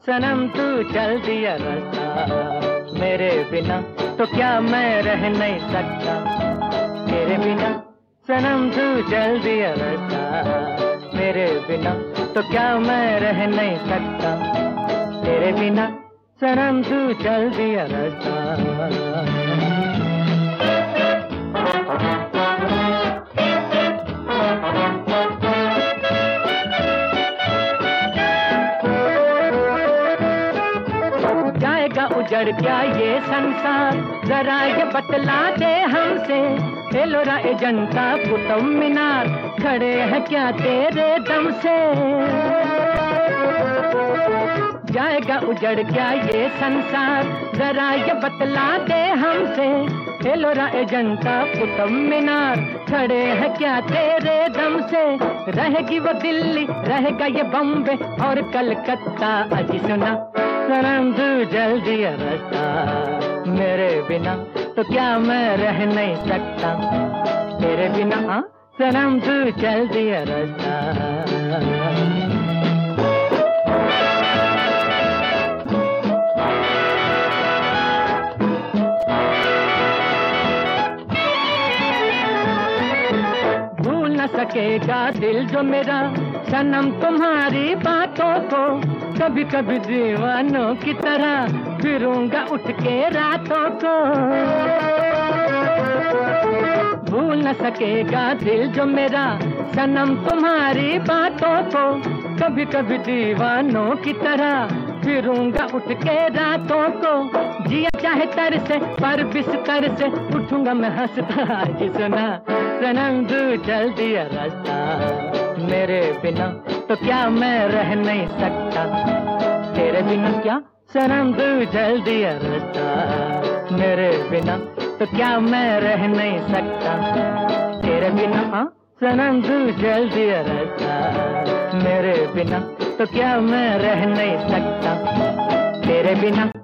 सनम तू चल दिया रास्ता, मेरे बिना तो क्या मैं रह नहीं सकता। तेरे बिना सनम तू चल दिया रास्ता, मेरे बिना तो क्या मैं रह नहीं सकता। तेरे बिना सनम तू चल दिया रास्ता। उजड़ क्या ये संसार, जरा ये बतला दे हमसे। एलोरा एजेंटा कुतुब मीनार, खड़े हैं क्या तेरे दम से। जाएगा उजड़ क्या ये संसार, जरा ये बतला दे हमसे। एलोरा एजेंटा कुतुब मीनार, खड़े हैं क्या तेरे दम से। रहेगी वो दिल्ली, रहेगा ये बम्बे और कलकत्ता। अजी सुना सनम तू चल दिया रास्ता, मेरे बिना तो क्या मैं रह नहीं सकता। तेरे बिना हाँ सनम तू चल दिया रास्ता। सकेगा दिल जो मेरा सनम तुम्हारी बातों को। कभी कभी दीवानों की तरह फिरूंगा उठ के रातों को। भूल न सकेगा दिल जो मेरा सनम तुम्हारी बातों को। कभी कभी दीवानों की तरह फिरूंगा उठ के रातों को। जिया चाहे तर से पर बिस्तर से उठूंगा मैं हंसता। जी सुना सनम तू चल दिया रास्ता, मेरे बिना तो क्या मैं रह नहीं सकता। तेरे बिना क्या सनम तू चल दिया रास्ता, मेरे बिना तो क्या मैं रह नहीं सकता। तेरे बिना हाँ सनम तू चल दिया रास्ता, मेरे बिना तो क्या मैं रह नहीं सकता। तेरे बिना